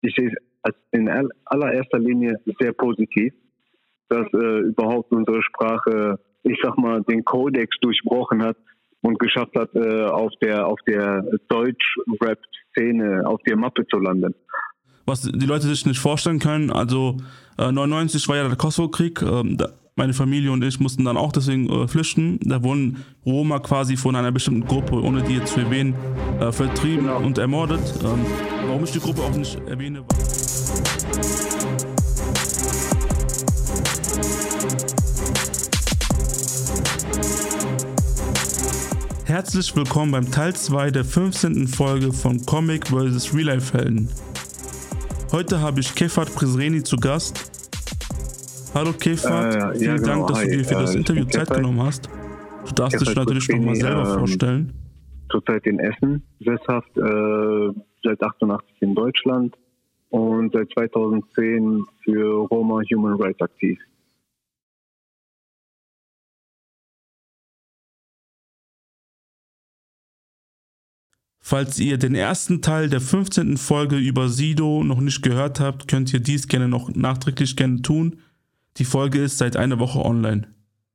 ich sehe es als in allererster Linie sehr positiv, dass überhaupt unsere Sprache, ich sag mal, den Kodex durchbrochen hat und geschafft hat, auf der Deutsch-Rap-Szene auf der Mappe zu landen. Was die Leute sich nicht vorstellen können, also 99 war ja der Kosovo-Krieg, meine Familie und ich mussten dann auch deswegen flüchten. Da wurden Roma quasi von einer bestimmten Gruppe, ohne die jetzt zu erwähnen, vertrieben und ermordet. Warum ich die Gruppe auch nicht erwähne, Herzlich willkommen beim Teil 2 der 15. Folge von Comic vs. Real Life Helden. Heute habe ich Kefat Prizreni zu Gast. Hallo Kefat, vielen Dank, dass du dir für das Interview Zeit genommen hast. Du darfst dich natürlich noch mal selber vorstellen. Zurzeit in Essen, sesshaft, seit 88 in Deutschland und seit 2010 für Roma Human Rights aktiv. Falls ihr den ersten Teil der 15. Folge über Sido noch nicht gehört habt, könnt ihr dies gerne noch nachträglich gerne tun. Die Folge ist seit einer Woche online.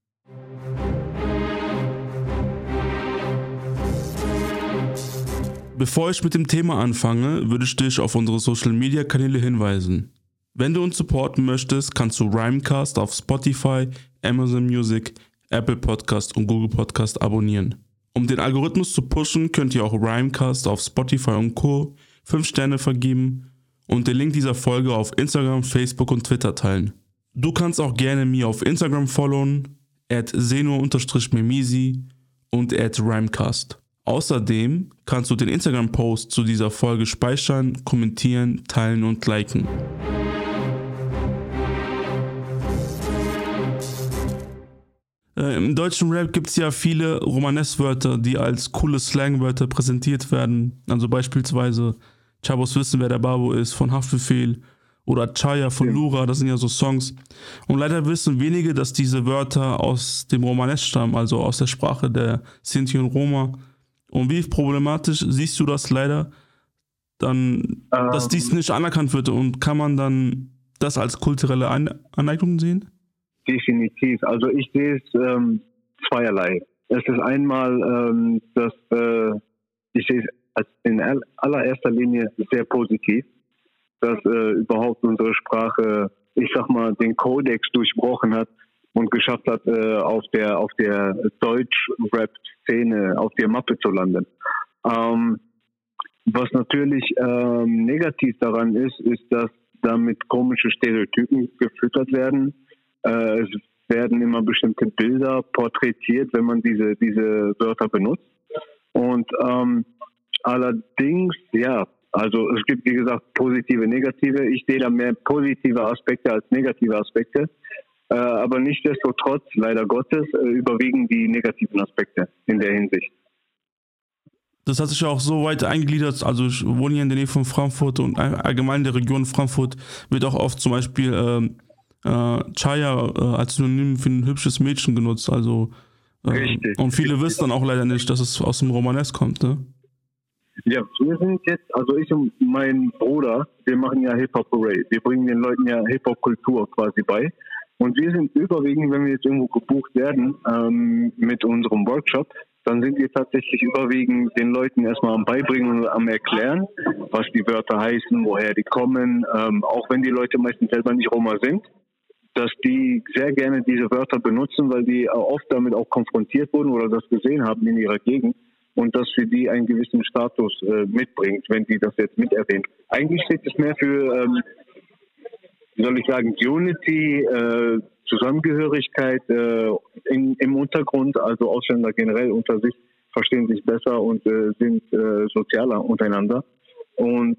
Bevor ich mit dem Thema anfange, würde ich dich auf unsere Social Media Kanäle hinweisen. Wenn du uns supporten möchtest, kannst du Rhymecast auf Spotify, Amazon Music, Apple Podcast und Google Podcast abonnieren. Um den Algorithmus zu pushen, könnt ihr auch Rhymecast auf Spotify und Co. 5 Sterne vergeben und den Link dieser Folge auf Instagram, Facebook und Twitter teilen. Du kannst auch gerne mir auf Instagram followen, @seno_memisi und @rhymecast. Außerdem kannst du den Instagram-Post zu dieser Folge speichern, kommentieren, teilen und liken. Im deutschen Rap gibt es ja viele Romanes-Wörter, die als coole Slangwörter präsentiert werden. Also beispielsweise Chabos wissen, wer der Babo ist, von Haftbefehl oder Chaya von Lura, das sind ja so Songs. Und leider wissen wenige, dass diese Wörter aus dem Romanes stammen, also aus der Sprache der Sinti und Roma. Und wie problematisch siehst du das leider, dann, dass dies nicht anerkannt wird, und kann man dann das als kulturelle Aneignung sehen? Definitiv. Also ich sehe es zweierlei. Es ist einmal, dass ich sehe es als in allererster Linie sehr positiv, dass überhaupt unsere Sprache, ich sag mal, den Kodex durchbrochen hat und geschafft hat, auf der Deutsch-Rap-Szene auf der Mappe zu landen. Was natürlich negativ daran ist, dass damit komische Stereotypen gefüttert werden. Es werden immer bestimmte Bilder porträtiert, wenn man diese Wörter benutzt. Und allerdings, ja, also es gibt, wie gesagt, positive, negative. Ich sehe da mehr positive Aspekte als negative Aspekte. Aber nichtsdestotrotz, leider Gottes, überwiegen die negativen Aspekte in der Hinsicht. Das hat sich ja auch so weit eingegliedert, also ich wohne hier in der Nähe von Frankfurt und allgemein in der Region Frankfurt wird auch oft zum Beispiel Chaya als Synonym für ein hübsches Mädchen genutzt, also Richtig. Und viele wissen dann auch leider nicht, dass es aus dem Romanes kommt, ne? Ja, wir sind jetzt, also ich und mein Bruder, wir machen ja Hip-Hop-Parade. Wir bringen den Leuten ja Hip-Hop-Kultur quasi bei. Und wir sind überwiegend, wenn wir jetzt irgendwo gebucht werden mit unserem Workshop, dann sind wir tatsächlich überwiegend den Leuten erstmal am Beibringen und am Erklären, was die Wörter heißen, woher die kommen, auch wenn die Leute meistens selber nicht Roma sind, dass die sehr gerne diese Wörter benutzen, weil die oft damit auch konfrontiert wurden oder das gesehen haben in ihrer Gegend und das für die einen gewissen Status mitbringt, wenn die das jetzt miterwähnen. Eigentlich steht es mehr für, wie soll ich sagen, Unity, Zusammengehörigkeit im Untergrund, also Ausländer generell unter sich verstehen sich besser und sind sozialer untereinander. Und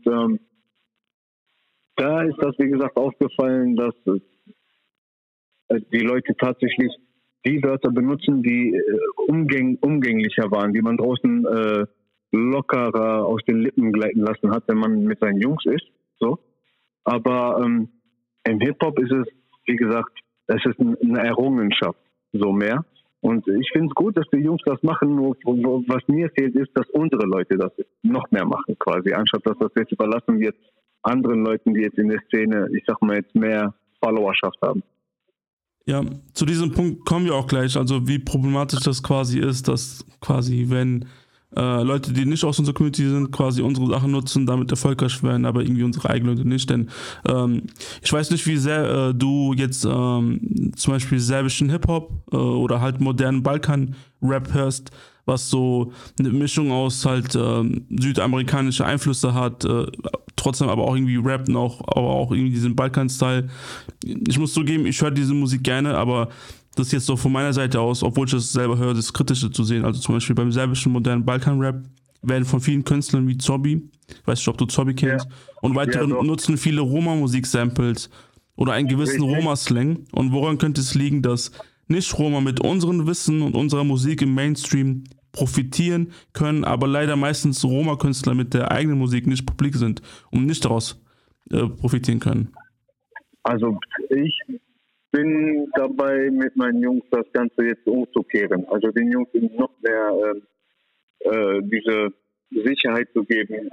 da ist das, wie gesagt, aufgefallen, dass die Leute tatsächlich die Wörter benutzen, die umgänglicher waren, die man draußen lockerer aus den Lippen gleiten lassen hat, wenn man mit seinen Jungs ist. So. Aber im Hip-Hop ist es, wie gesagt, es ist eine Errungenschaft, so mehr. Und ich finde es gut, dass die Jungs das machen, nur was mir fehlt, ist, dass unsere Leute das noch mehr machen quasi, anstatt dass das jetzt überlassen wird anderen Leuten, die jetzt in der Szene, ich sag mal jetzt mehr Followerschaft haben. Ja, zu diesem Punkt kommen wir auch gleich, also wie problematisch das quasi ist, dass quasi, wenn Leute, die nicht aus unserer Community sind, quasi unsere Sachen nutzen, damit erfolgreich werden, aber irgendwie unsere eigenen Leute nicht, denn ich weiß nicht, wie sehr du jetzt zum Beispiel serbischen Hip-Hop oder halt modernen Balkan-Rap hörst, was so eine Mischung aus halt südamerikanische Einflüsse hat, trotzdem aber auch irgendwie Rap noch, aber auch irgendwie diesen Balkan-Style. Ich muss zugeben, ich höre diese Musik gerne, aber das ist jetzt so von meiner Seite aus, obwohl ich das selber höre, das Kritische zu sehen. Also zum Beispiel beim serbischen modernen Balkan-Rap werden von vielen Künstlern wie Zobi, ich weiß nicht, ob du Zobi kennst, und weitere nutzen viele Roma-Musik-Samples oder einen gewissen Roma-Slang. Und woran könnte es liegen, dass Nicht-Roma mit unserem Wissen und unserer Musik im Mainstream profitieren können, aber leider meistens Roma-Künstler mit der eigenen Musik nicht publik sind und nicht daraus profitieren können? Also ich bin dabei, mit meinen Jungs das Ganze jetzt umzukehren. Also den Jungs noch mehr diese Sicherheit zu geben,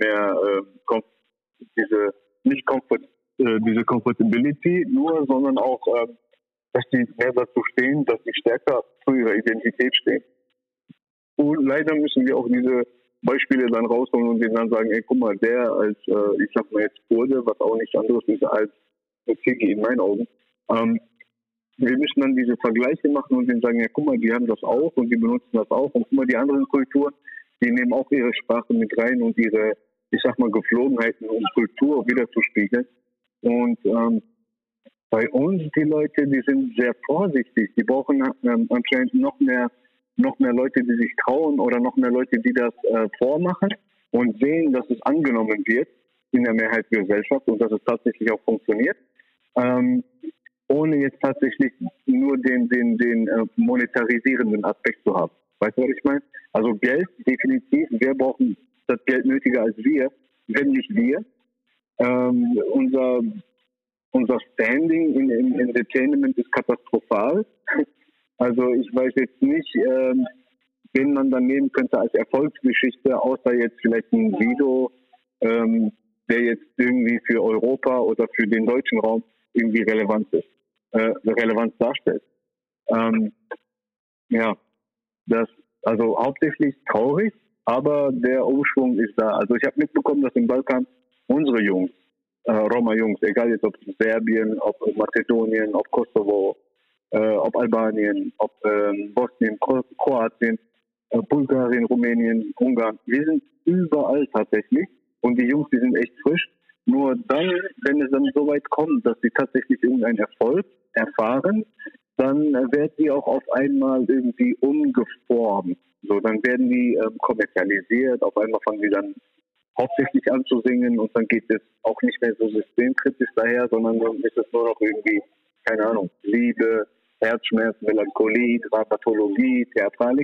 diese Comfortability nur, sondern auch, dass die mehr dazu stehen, dass sie stärker zu ihrer Identität stehen. Und leider müssen wir auch diese Beispiele dann rausholen und denen dann sagen, ey, guck mal, der als, ich sag mal jetzt Kurde, was auch nichts anderes ist als Ziggy in meinen Augen, wir müssen dann diese Vergleiche machen und denen sagen, ja, guck mal, die haben das auch und die benutzen das auch. Und guck mal, die anderen Kulturen, die nehmen auch ihre Sprache mit rein und ihre, ich sag mal, Geflogenheiten und Kultur wiederzuspiegeln. Und bei uns, die Leute, die sind sehr vorsichtig. Die brauchen anscheinend noch mehr Leute, die sich trauen oder noch mehr Leute, die das vormachen und sehen, dass es angenommen wird in der Mehrheit der Gesellschaft und dass es tatsächlich auch funktioniert. Ohne jetzt tatsächlich nur den monetarisierenden Aspekt zu haben. Weißt du, was ich meine? Also Geld, definitiv. Wir brauchen das Geld nötiger als wir, wenn nicht wir. Unser Standing in Entertainment ist katastrophal. Also ich weiß jetzt nicht, wen man dann nehmen könnte als Erfolgsgeschichte, außer jetzt vielleicht ein Sido, der jetzt irgendwie für Europa oder für den deutschen Raum irgendwie Relevanz darstellt. Ja, das also hauptsächlich traurig, aber der Umschwung ist da. Also ich habe mitbekommen, dass im Balkan unsere Jungs, Roma-Jungs, egal jetzt ob Serbien, ob Mazedonien, ob Kosovo, ob Albanien, ob Bosnien, Kroatien, Bulgarien, Rumänien, Ungarn, wir sind überall tatsächlich und die Jungs, die sind echt frisch. Nur dann, wenn es dann so weit kommt, dass sie tatsächlich irgendeinen Erfolg erfahren, dann werden die auch auf einmal irgendwie umgeformt. So, dann werden die kommerzialisiert, auf einmal fangen die dann hauptsächlich an zu singen und dann geht es auch nicht mehr so systemkritisch daher, sondern dann ist es nur noch irgendwie, keine Ahnung, Liebe, Herzschmerz, Melancholie, Dramatologie, Theatralik.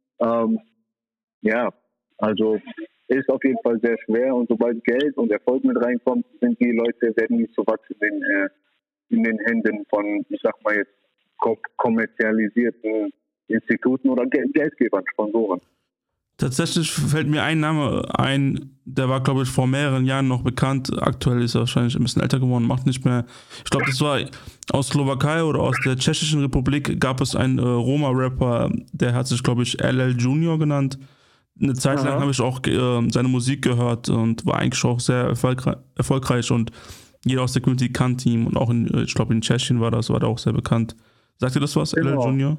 Ja, also ist auf jeden Fall sehr schwer und sobald Geld und Erfolg mit reinkommt, sind die Leute, werden nicht so wachsen in den Händen von, ich sag mal jetzt, kommerzialisierten Instituten oder Geldgebern, Sponsoren. Tatsächlich fällt mir ein Name ein, der war, glaube ich, vor mehreren Jahren noch bekannt. Aktuell ist er wahrscheinlich ein bisschen älter geworden, macht nicht mehr. Ich glaube, das war aus Slowakei oder aus der Tschechischen Republik, gab es einen Roma-Rapper, der hat sich, glaube ich, LL Junior genannt. Eine Zeit lang habe ich auch seine Musik gehört und war eigentlich auch sehr erfolgreich und jeder aus der Community kannte ihn und auch ich glaube in Tschechien war der auch sehr bekannt. Sagt ihr das was, genau. LL Junior?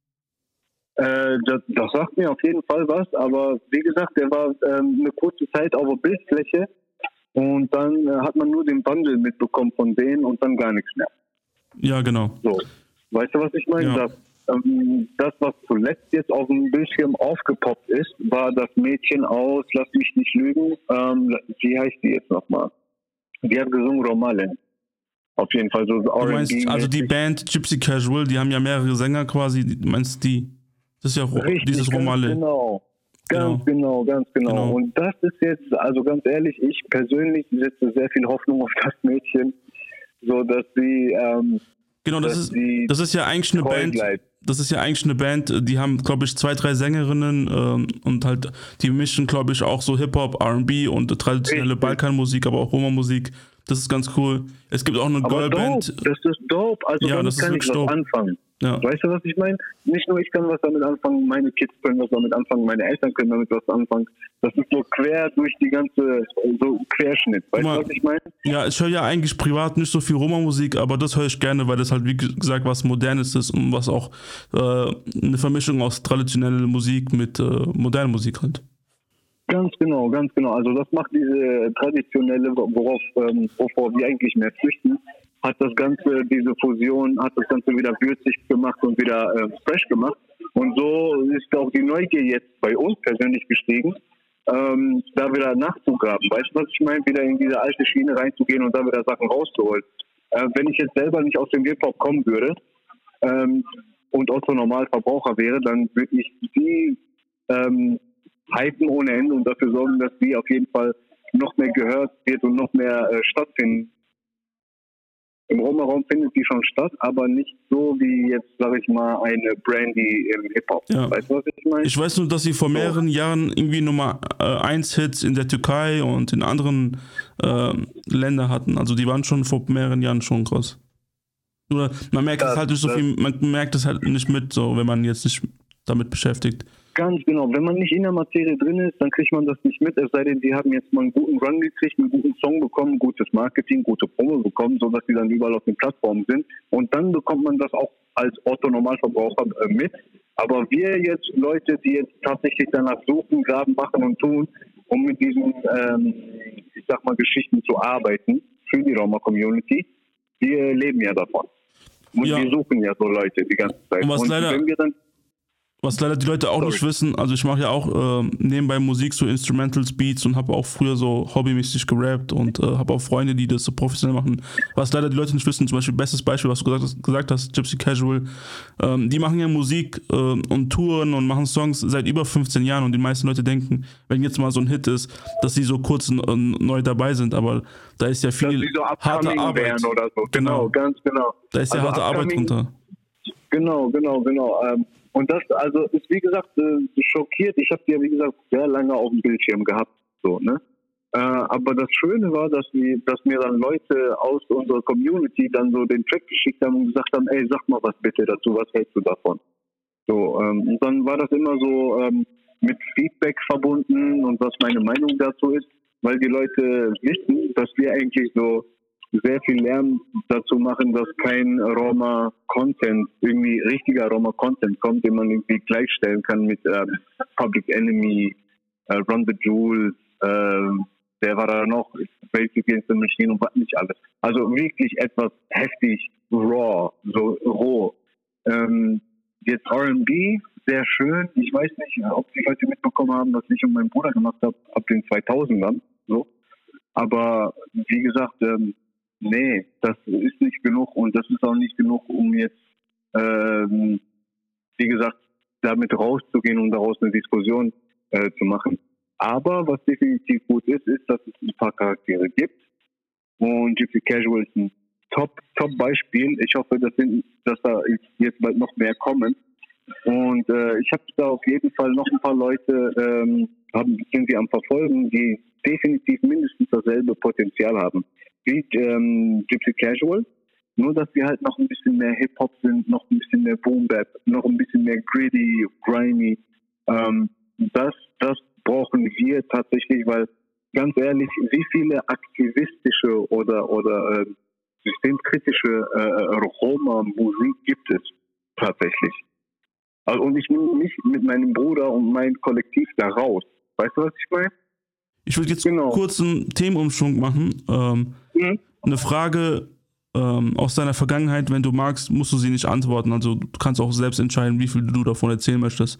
Das sagt mir auf jeden Fall was, aber wie gesagt, der war eine kurze Zeit auf der Bildfläche und dann hat man nur den Bundle mitbekommen von denen und dann gar nichts mehr. Ja, genau. So, weißt du, was ich meine? Ja. Das, was zuletzt jetzt auf dem Bildschirm aufgepoppt ist, war das Mädchen aus, lass mich nicht lügen, wie heißt die jetzt nochmal? Die hat gesungen Romalen. Auf jeden Fall so R&B. Du meinst, also die Band Gypsy Casual, die haben ja mehrere Sänger quasi, du meinst die? Das ist ja richtig, dieses Romale. Ganz genau. Und das ist jetzt, also ganz ehrlich, ich persönlich setze sehr viel Hoffnung auf das Mädchen, so dass sie genau, das ist ja eigentlich eine Band, das ist ja eigentlich eine Band, die haben, glaube ich, 2, 3 Sängerinnen und halt, die mischen, glaube ich, auch so Hip-Hop, R&B und traditionelle Balkanmusik, aber auch Roma-Musik. Das ist ganz cool. Es gibt auch eine Girlband. Das ist dope. Also ja, damit kann ich was anfangen. Ja. Weißt du, was ich meine? Nicht nur ich kann was damit anfangen, meine Kids können was damit anfangen, meine Eltern können damit was anfangen. Das ist so quer durch die ganze, so Querschnitt. Weißt du, was ich meine? Ja, ich höre ja eigentlich privat nicht so viel Roma-Musik, aber das höre ich gerne, weil das halt, wie gesagt, was Modernes ist und was auch eine Vermischung aus traditioneller Musik mit moderner Musik halt. Ganz genau. Also das macht diese traditionelle, wovor wir eigentlich mehr flüchten, hat das Ganze, diese Fusion, hat das Ganze wieder würzig gemacht und wieder fresh gemacht. Und so ist auch die Neugier jetzt bei uns persönlich gestiegen, da wieder nachzugraben. Weißt du, was ich meine? Wieder in diese alte Schiene reinzugehen und da wieder Sachen rauszuholen. Wenn ich jetzt selber nicht aus dem Hip-Hop kommen würde und Otto Normalverbraucher wäre, dann würde ich die hypen ohne Ende und dafür sorgen, dass die auf jeden Fall noch mehr gehört wird und noch mehr stattfinden. Im Roma-Raum findet die schon statt, aber nicht so wie jetzt, sage ich mal, eine Brandy im Hip-Hop. Ja. Weißt du, was ich meine? Ich weiß nur, dass sie vor mehreren Jahren irgendwie Nummer 1 Hits in der Türkei und in anderen Ländern hatten. Also die waren schon vor mehreren Jahren schon krass. Nur man merkt es halt nicht so viel, man merkt es halt nicht mit, so wenn man jetzt nicht damit beschäftigt. Ganz genau. Wenn man nicht in der Materie drin ist, dann kriegt man das nicht mit. Es sei denn, die haben jetzt mal einen guten Run gekriegt, einen guten Song bekommen, gutes Marketing, gute Promo bekommen, sodass die dann überall auf den Plattformen sind. Und dann bekommt man das auch als Otto-Normalverbraucher mit. Aber wir jetzt, Leute, die jetzt tatsächlich danach suchen, graben, machen und tun, um mit diesen, ich sag mal, Geschichten zu arbeiten für die Roma-Community, wir leben ja davon. Und wir suchen ja so Leute die ganze Zeit. Und was leider die Leute auch nicht wissen, also ich mache ja auch nebenbei Musik, so Instrumentals, Beats und habe auch früher so hobbymäßig gerappt und habe auch Freunde, die das so professionell machen. Was leider die Leute nicht wissen, zum Beispiel bestes Beispiel, was du gesagt hast, Gypsy Casual, die machen ja Musik und touren und machen Songs seit über 15 Jahren und die meisten Leute denken, wenn jetzt mal so ein Hit ist, dass sie so kurz neu dabei sind, aber da ist ja viel so harte Arbeit. Oder so. Genau, ganz genau. Da ist ja harte Arbeit drunter. Genau. Und das, also ist wie gesagt schockiert. Ich habe die ja wie gesagt sehr lange auf dem Bildschirm gehabt, so, ne? Aber das Schöne war, dass mir dann Leute aus unserer Community dann so den Track geschickt haben und gesagt haben, ey, sag mal was bitte dazu, was hältst du davon? So, und dann war das immer so mit Feedback verbunden und was meine Meinung dazu ist, weil die Leute wissen, dass wir eigentlich so sehr viel Lärm dazu machen, dass kein Roma-Content, irgendwie richtiger Roma-Content kommt, den man irgendwie gleichstellen kann mit Public Enemy, Run the Jewels, der war da noch, Basic Against the Machine und was nicht alles. Also wirklich etwas heftig raw, so roh. Jetzt R&B, sehr schön. Ich weiß nicht, ob die Leute mitbekommen haben, was ich und mein Bruder gemacht habe ab den 2000ern. So. Aber wie gesagt, nee, das ist nicht genug und das ist auch nicht genug, um jetzt, wie gesagt, damit rauszugehen und daraus eine Diskussion zu machen. Aber was definitiv gut ist, dass es ein paar Charaktere gibt und Gypsy Casual ist ein Top-Beispiel. Ich hoffe, dass da jetzt bald noch mehr kommen. Und ich habe da auf jeden Fall noch ein paar Leute, sind wir am Verfolgen, die definitiv mindestens dasselbe Potenzial haben wie Gypsy Casual, nur dass wir halt noch ein bisschen mehr Hip-Hop sind, noch ein bisschen mehr Boom-Bap, noch ein bisschen mehr gritty, grimy. Das brauchen wir tatsächlich, weil ganz ehrlich, wie viele aktivistische oder systemkritische Roma-Musik gibt es tatsächlich? Also, und ich nehme mich mit meinem Bruder und mein Kollektiv da raus. Weißt du, was ich meine? Ich würde jetzt kurz einen Themenumschwung machen. Eine Frage aus deiner Vergangenheit, wenn du magst, musst du sie nicht antworten. Also du kannst auch selbst entscheiden, wie viel du davon erzählen möchtest.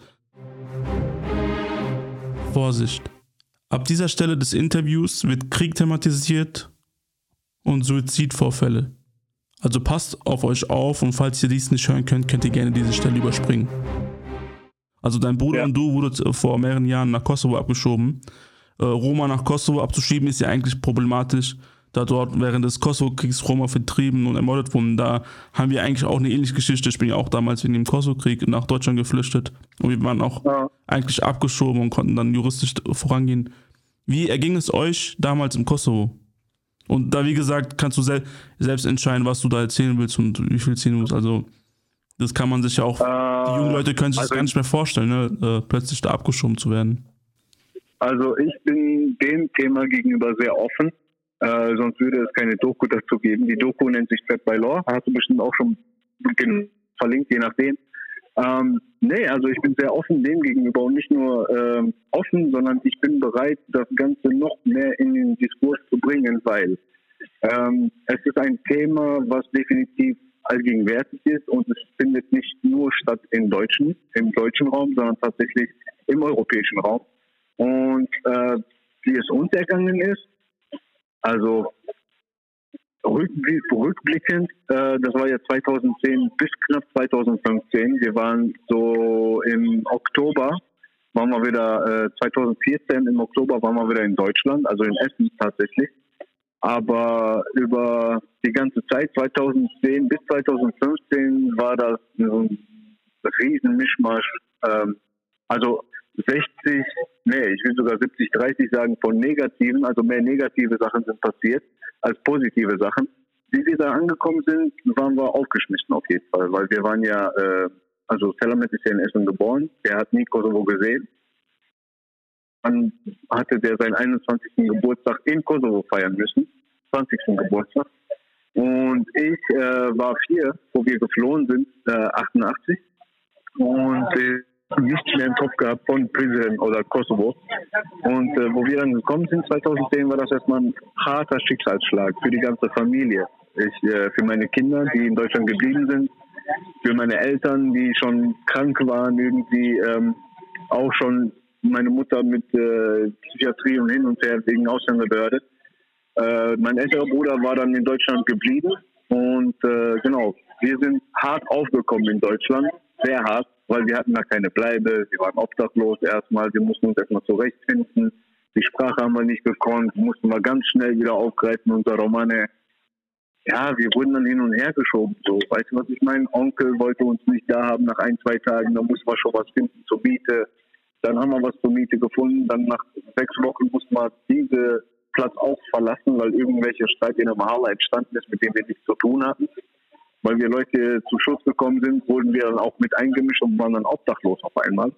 Vorsicht. Ab dieser Stelle des Interviews wird Krieg thematisiert und Suizidvorfälle. Also passt auf euch auf und falls ihr dies nicht hören könnt, könnt ihr gerne diese Stelle überspringen. Also dein Bruder und du wurdet vor mehreren Jahren nach Kosovo abgeschoben. Roma nach Kosovo abzuschieben ist ja eigentlich problematisch. da dort während des Kosovo-Kriegs Roma vertrieben und ermordet wurden. Da haben wir eigentlich auch eine ähnliche Geschichte. Ich bin ja auch damals wegen dem Kosovo-Krieg nach Deutschland geflüchtet und wir waren auch eigentlich abgeschoben und konnten dann juristisch vorangehen. Wie erging es euch damals im Kosovo? Und da, wie gesagt, kannst du selbst entscheiden, was du da erzählen willst und wie viel erzählen willst. Also, das kann man sich ja auch, die jungen Leute können sich das gar nicht mehr vorstellen, ne? Plötzlich da abgeschoben zu werden. Also, ich bin dem Thema gegenüber sehr offen. Sonst würde es keine Doku dazu geben. Die Doku nennt sich Fed by Law. Hast du bestimmt auch schon verlinkt, je nachdem. Also ich bin sehr offen dem gegenüber und nicht nur offen, sondern ich bin bereit, das Ganze noch mehr in den Diskurs zu bringen, weil es ist ein Thema, was definitiv allgegenwärtig ist und es findet nicht nur statt im deutschen Raum, sondern tatsächlich im europäischen Raum. Und wie es uns ergangen ist, also rückblickend, das war ja 2010 bis knapp 2015. Wir waren so im Oktober, 2014 im Oktober waren wir wieder in Deutschland, also in Essen tatsächlich. Aber über die ganze Zeit, 2010 bis 2015, war das ein riesen Mischmasch. Also 60, ich will sogar 70-30 sagen, von negativen, also mehr negative Sachen sind passiert als positive Sachen. Wie wir da angekommen sind, waren wir aufgeschmissen auf jeden Fall, weil wir waren ja, Selamet ist ja in Essen geboren, der hat nie Kosovo gesehen. Dann hatte der seinen 21. Geburtstag in Kosovo feiern müssen, 20. Geburtstag. Und ich war 4, wo wir geflohen sind, 88. Und nichts mehr im Kopf gehabt von Prizren oder Kosovo. Und wo wir dann gekommen sind 2010, war das erstmal ein harter Schicksalsschlag für die ganze Familie. Für meine Kinder, die in Deutschland geblieben sind, für meine Eltern, die schon krank waren, irgendwie auch schon meine Mutter mit Psychiatrie und hin und her wegen Ausländerbehörde. Mein älterer Bruder war dann in Deutschland geblieben und wir sind hart aufgekommen in Deutschland, sehr hart, weil wir hatten da keine Bleibe, wir waren obdachlos erstmal, wir mussten uns erstmal zurechtfinden, die Sprache haben wir nicht gekonnt, mussten wir ganz schnell wieder aufgreifen, unser Romane. Ja, wir wurden dann hin und her geschoben, so, weißt du, was ich meine? Onkel wollte uns nicht da haben nach 1-2 Tagen, da mussten wir schon was finden zur Miete, dann haben wir was zur Miete gefunden, dann nach 6 Wochen mussten wir diesen Platz auch verlassen, weil irgendwelche Streit in der Mahala entstanden ist, mit dem wir nichts zu tun hatten. Weil wir Leute zu Schutz gekommen sind, wurden wir dann auch mit eingemischt und waren dann obdachlos auf einmal.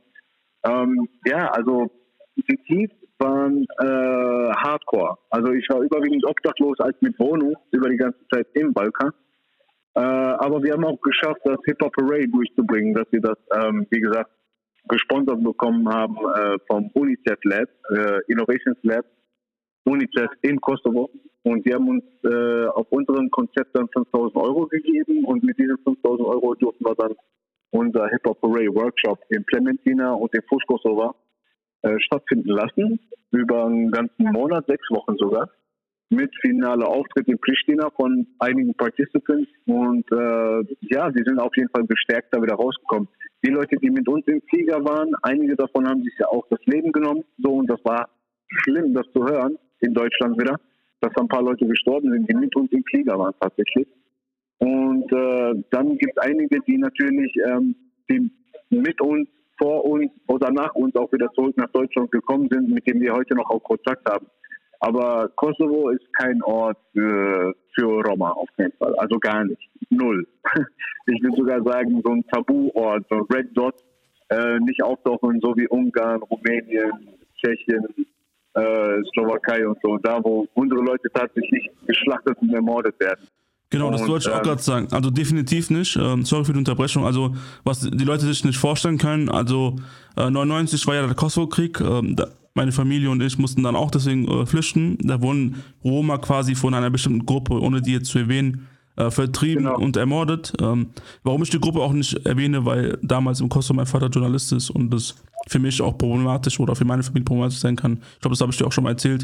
Die Tiefs waren hardcore. Also ich war überwiegend obdachlos als mit Wohnung über die ganze Zeit im Balkan. Aber wir haben auch geschafft, das Hip-Hop Parade durchzubringen, dass wir das, wie gesagt, gesponsert bekommen haben vom UNICEF Lab, Innovations Lab, UNICEF in Kosovo. Und die haben uns auf unserem Konzept dann 5.000 Euro gegeben und mit diesen 5.000 Euro durften wir dann unser Hip-Hop Parade Workshop in Plementina und in Fuš Kosova stattfinden lassen, über einen ganzen Monat, 6 Wochen sogar, mit finaler Auftritt in Pristina von einigen Participants und wir sind auf jeden Fall gestärkt da wieder rausgekommen. Die Leute, die mit uns im Flieger waren, einige davon haben sich ja auch das Leben genommen, so, und das war schlimm, das zu hören, in Deutschland wieder, dass ein paar Leute gestorben sind, die mit uns im Flieger waren tatsächlich. Und dann gibt es einige, die natürlich die mit uns, vor uns oder nach uns auch wieder zurück nach Deutschland gekommen sind, mit denen wir heute noch auch Kontakt haben. Aber Kosovo ist kein Ort für Roma auf jeden Fall, also gar nicht, 0. Ich würde sogar sagen, so ein Tabuort, so ein Red Dot, nicht auftauchen, so wie Ungarn, Rumänien, Tschechien, Slowakei und so, da wo unsere Leute tatsächlich geschlachtet und ermordet werden. Genau, das wollte ich auch gerade sagen. Also definitiv nicht. Sorry für die Unterbrechung. Also was die Leute sich nicht vorstellen können, also 99 war ja der Kosovo-Krieg. Meine Familie und ich mussten dann auch deswegen flüchten. Da wurden Roma quasi von einer bestimmten Gruppe, ohne die jetzt zu erwähnen, vertrieben und ermordet. Warum ich die Gruppe auch nicht erwähne, weil damals im Kosovo mein Vater Journalist ist und das für mich auch problematisch oder für meine Familie problematisch sein kann. Ich glaube, das habe ich dir auch schon mal erzählt.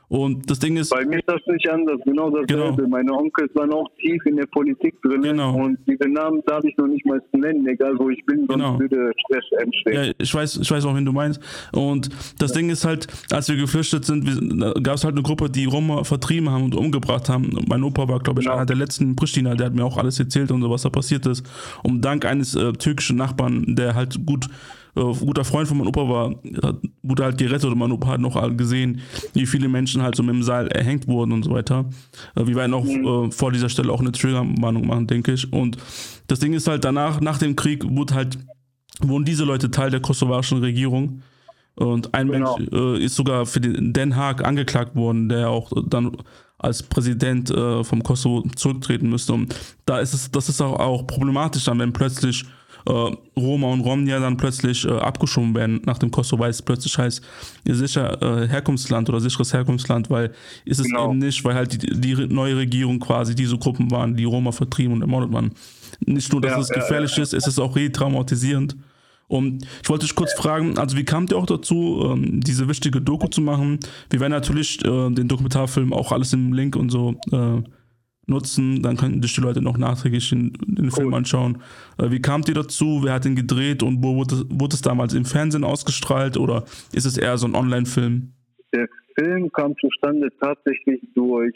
Und das Ding ist... Bei mir ist das nicht anders, genau dasselbe. Genau. Meine Onkels waren auch tief in der Politik drin und diese Namen darf ich noch nicht mal nennen, egal wo ich bin, sonst würde Stress entstehen. Ja, ich weiß auch, wen du meinst. Und das Ding ist halt, als wir geflüchtet sind, gab es halt eine Gruppe, die Roma vertrieben haben und umgebracht haben. Und mein Opa war, glaube ich, einer der letzten in Pristina, der hat mir auch alles erzählt und so, was da passiert ist. Und dank eines türkischen Nachbarn, der halt guter Freund von meinem Opa war, wurde halt gerettet und mein Opa hat noch gesehen, wie viele Menschen halt so mit dem Seil erhängt wurden und so weiter. Wir werden auch vor dieser Stelle auch eine Triggerwarnung machen, denke ich. Und das Ding ist halt danach, nach dem Krieg, wurden diese Leute Teil der kosovarischen Regierung und ein Mensch ist sogar für Den Haag angeklagt worden, der auch dann als Präsident vom Kosovo zurücktreten müsste. Und das ist auch problematisch dann, wenn plötzlich Roma und Romnia dann plötzlich abgeschoben werden nach dem Kosovo, weil es plötzlich heißt, sicher Herkunftsland oder sicheres Herkunftsland, weil ist es eben nicht, weil halt die neue Regierung quasi diese Gruppen waren, die Roma vertrieben und ermordet waren. Nicht nur, dass es gefährlich ist, es ist auch retraumatisierend. Und ich wollte dich kurz fragen, also wie kamt ihr auch dazu, diese wichtige Doku zu machen? Wir werden natürlich den Dokumentarfilm auch alles im Link und so nutzen, dann können sich die Leute noch nachträglich den Film anschauen. Wie kamt ihr dazu? Wer hat ihn gedreht und wo wurde es damals im Fernsehen ausgestrahlt oder ist es eher so ein Online-Film? Der Film kam zustande tatsächlich durch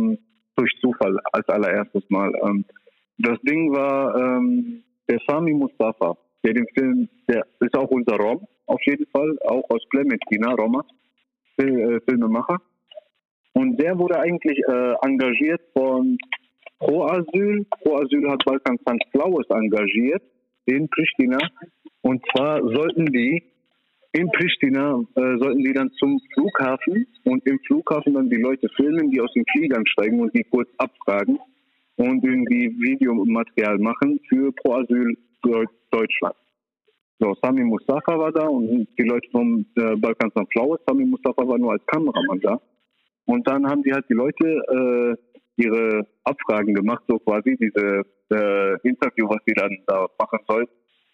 Zufall als allererstes Mal. Das Ding war der Sami Mustafa, der den Film, der ist auch unser Rom, auf jeden Fall, auch aus Clementina, Roma, Filmemacher. Und der wurde eigentlich engagiert von Pro Asyl. Pro Asyl hat Balkan Sunflowers engagiert in Pristina. Und zwar sollten die in Pristina dann zum Flughafen und im Flughafen dann die Leute filmen, die aus den Fliegern steigen und die kurz abfragen und irgendwie Videomaterial machen für Pro Asyl Deutschland. So, Sami Mustafa war da und die Leute vom Balkan Sunflowers. Sami Mustafa war nur als Kameramann da. Und dann haben die halt die Leute ihre Abfragen gemacht, so quasi, diese Interview, was die dann da machen sollten.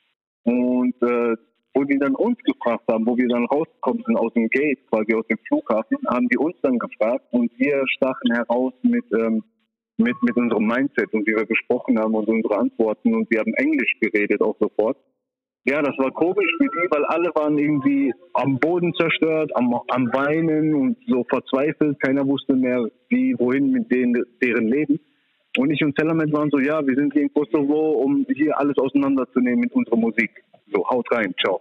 Und wo die dann uns gefragt haben, wo wir dann rausgekommen sind aus dem Gate, quasi aus dem Flughafen, haben die uns dann gefragt und wir stachen heraus mit unserem Mindset und wie wir gesprochen haben und unsere Antworten und wir haben Englisch geredet auch sofort. Ja, das war komisch für die, weil alle waren irgendwie am Boden zerstört, am Weinen und so verzweifelt. Keiner wusste mehr, wie, wohin mit deren Leben. Und ich und Selamet waren so, ja, wir sind hier in Kosovo, um hier alles auseinanderzunehmen mit unserer Musik. So, haut rein, ciao.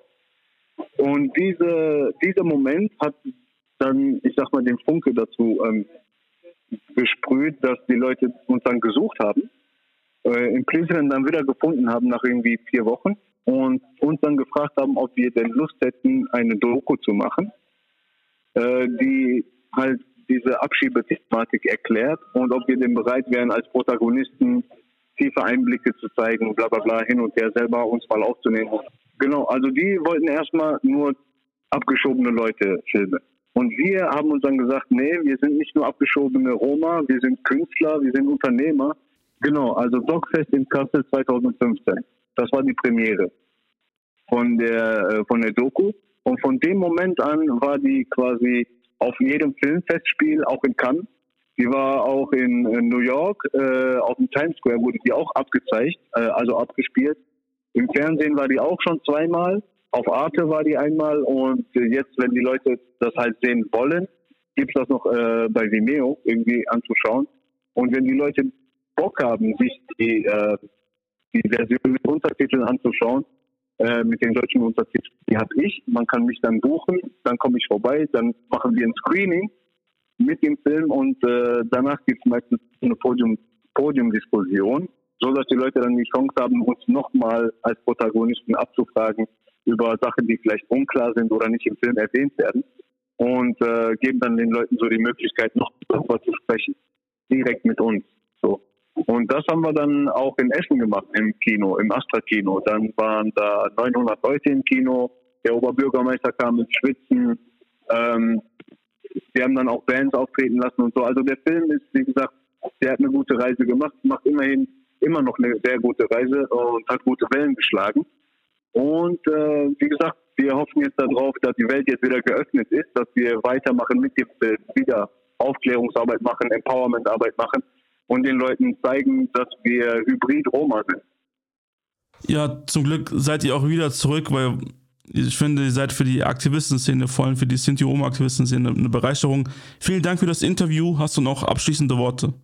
Und dieser Moment hat dann, ich sag mal, den Funke dazu gesprüht, dass die Leute uns dann gesucht haben, in Prizren dann wieder gefunden haben nach irgendwie 4 Wochen. Und uns dann gefragt haben, ob wir denn Lust hätten, eine Doku zu machen, die halt diese Abschiebethematik erklärt und ob wir denn bereit wären, als Protagonisten tiefe Einblicke zu zeigen, bla bla bla, hin und her selber uns mal aufzunehmen. Genau, also die wollten erstmal nur abgeschobene Leute filmen. Und wir haben uns dann gesagt, nee, wir sind nicht nur abgeschobene Roma, wir sind Künstler, wir sind Unternehmer. Genau, also Dogfest in Kassel 2015. Das war die Premiere von der Doku. Und von dem Moment an war die quasi auf jedem Filmfestspiel, auch in Cannes. Die war auch in New York, auf dem Times Square wurde die auch abgezeigt, also abgespielt. Im Fernsehen war die auch schon 2-mal. Auf Arte war die einmal. Und jetzt, wenn die Leute das halt sehen wollen, gibt es das noch bei Vimeo irgendwie anzuschauen. Und wenn die Leute Bock haben, sich die Version mit Untertiteln anzuschauen, mit den deutschen Untertiteln, die habe ich. Man kann mich dann buchen, dann komme ich vorbei, dann machen wir ein Screening mit dem Film und danach gibt es meistens eine Podiumdiskussion, so dass die Leute dann die Chance haben, uns nochmal als Protagonisten abzufragen über Sachen, die vielleicht unklar sind oder nicht im Film erwähnt werden und geben dann den Leuten so die Möglichkeit, noch darüber zu sprechen, direkt mit uns. So. Und das haben wir dann auch in Essen gemacht, im Kino, im Astra-Kino. Dann waren da 900 Leute im Kino. Der Oberbürgermeister kam ins Schwitzen. Wir haben dann auch Bands auftreten lassen und so. Also der Film ist, wie gesagt, der hat eine gute Reise gemacht, macht immer noch eine sehr gute Reise und hat gute Wellen geschlagen. Und wie gesagt, wir hoffen jetzt darauf, dass die Welt jetzt wieder geöffnet ist, dass wir weitermachen mit dem Film, wieder Aufklärungsarbeit machen, Empowerment-Arbeit machen und den Leuten zeigen, dass wir Hybrid-Roma sind. Ja, zum Glück seid ihr auch wieder zurück, weil ich finde, ihr seid für die Aktivistenszene, vor allem für die Sinti-Roma-Aktivistenszene, eine Bereicherung. Vielen Dank für das Interview. Hast du noch abschließende Worte?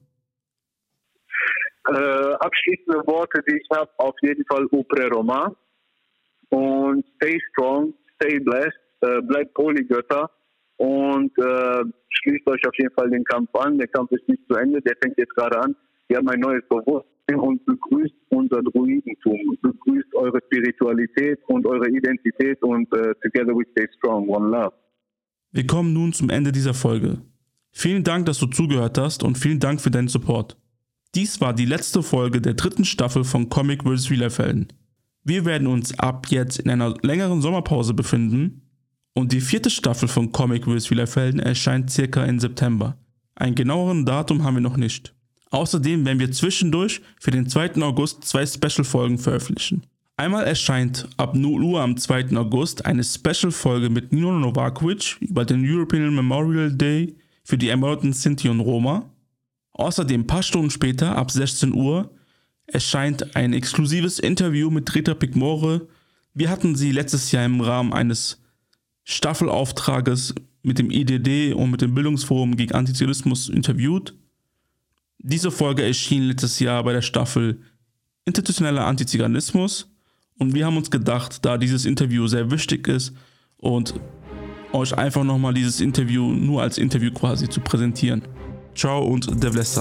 Abschließende Worte, die ich habe, auf jeden Fall Upre Roma. Und stay strong, stay blessed, bleibt Polygötter und schließt euch auf jeden Fall den Kampf an. Der Kampf ist nicht zu Ende, der fängt jetzt gerade an. Wir haben ein neues Bewusstsein und begrüßt unser Druidentum, begrüßt eure Spiritualität und eure Identität und together we stay strong, one love. Wir kommen nun zum Ende dieser Folge. Vielen Dank, dass du zugehört hast und vielen Dank für deinen Support. Dies war die letzte Folge der 3. Staffel von Comic vs. Real Life Helden. Wir werden uns ab jetzt in einer längeren Sommerpause befinden und die 4. Staffel von Comic vs. Real Life Helden erscheint circa im September. Ein genaueren Datum haben wir noch nicht. Außerdem werden wir zwischendurch für den 2. August 2 Special-Folgen veröffentlichen. Einmal erscheint ab 0 Uhr am 2. August eine Special-Folge mit Nino Novakovic über den European Memorial Day für die ermordeten Sinti und Roma. Außerdem ein paar Stunden später, ab 16 Uhr, erscheint ein exklusives Interview mit Rita Pigmore. Wir hatten sie letztes Jahr im Rahmen eines Staffelauftrages mit dem IDD und mit dem Bildungsforum gegen Antiziganismus interviewt. Diese Folge erschien letztes Jahr bei der Staffel Institutioneller Antiziganismus und wir haben uns gedacht, da dieses Interview sehr wichtig ist und euch einfach nochmal dieses Interview nur als Interview quasi zu präsentieren. Ciao und Devlessa.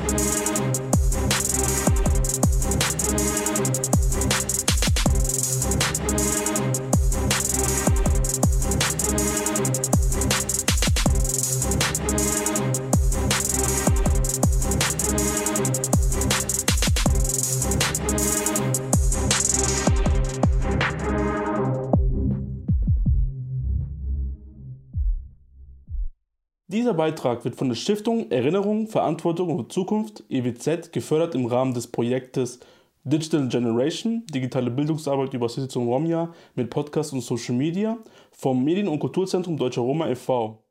Dieser Beitrag wird von der Stiftung Erinnerung, Verantwortung und Zukunft EWZ gefördert im Rahmen des Projektes Digital Generation, digitale Bildungsarbeit über Sinti und Romja mit Podcast und Social Media vom Medien- und Kulturzentrum Deutscher Roma e.V.